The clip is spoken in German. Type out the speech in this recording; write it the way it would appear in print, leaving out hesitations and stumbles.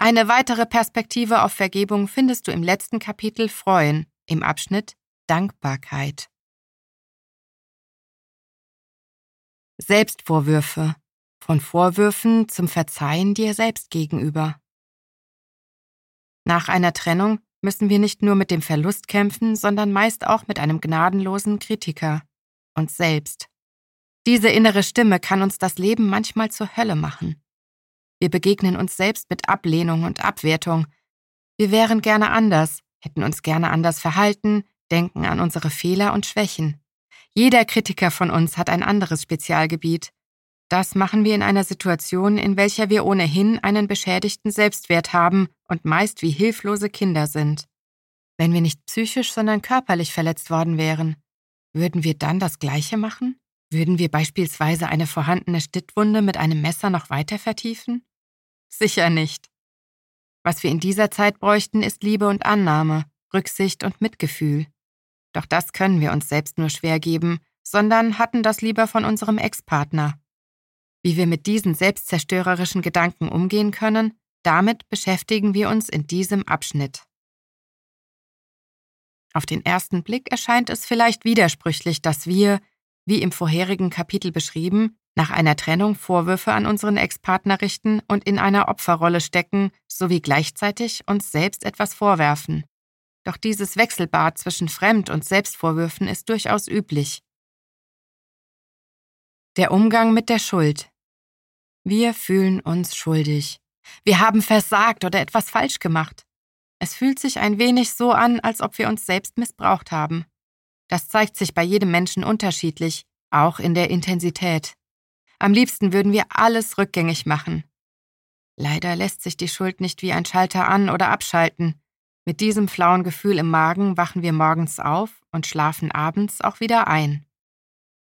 Eine weitere Perspektive auf Vergebung findest du im letzten Kapitel Freuen, im Abschnitt Dankbarkeit. Selbstvorwürfe. Von Vorwürfen zum Verzeihen dir selbst gegenüber. Nach einer Trennung müssen wir nicht nur mit dem Verlust kämpfen, sondern meist auch mit einem gnadenlosen Kritiker, uns selbst. Diese innere Stimme kann uns das Leben manchmal zur Hölle machen. Wir begegnen uns selbst mit Ablehnung und Abwertung. Wir wären gerne anders, hätten uns gerne anders verhalten, denken an unsere Fehler und Schwächen. Jeder Kritiker von uns hat ein anderes Spezialgebiet. Das machen wir in einer Situation, in welcher wir ohnehin einen beschädigten Selbstwert haben und meist wie hilflose Kinder sind. Wenn wir nicht psychisch, sondern körperlich verletzt worden wären, würden wir dann das Gleiche machen? Würden wir beispielsweise eine vorhandene Schnittwunde mit einem Messer noch weiter vertiefen? Sicher nicht. Was wir in dieser Zeit bräuchten, ist Liebe und Annahme, Rücksicht und Mitgefühl. Doch das können wir uns selbst nur schwer geben, sondern hatten das lieber von unserem Ex-Partner. Wie wir mit diesen selbstzerstörerischen Gedanken umgehen können, damit beschäftigen wir uns in diesem Abschnitt. Auf den ersten Blick erscheint es vielleicht widersprüchlich, dass wir, wie im vorherigen Kapitel beschrieben, nach einer Trennung Vorwürfe an unseren Ex-Partner richten und in einer Opferrolle stecken, sowie gleichzeitig uns selbst etwas vorwerfen. Doch dieses Wechselbad zwischen Fremd- und Selbstvorwürfen ist durchaus üblich. Der Umgang mit der Schuld. Wir fühlen uns schuldig. Wir haben versagt oder etwas falsch gemacht. Es fühlt sich ein wenig so an, als ob wir uns selbst missbraucht haben. Das zeigt sich bei jedem Menschen unterschiedlich, auch in der Intensität. Am liebsten würden wir alles rückgängig machen. Leider lässt sich die Schuld nicht wie ein Schalter an- oder abschalten. Mit diesem flauen Gefühl im Magen wachen wir morgens auf und schlafen abends auch wieder ein.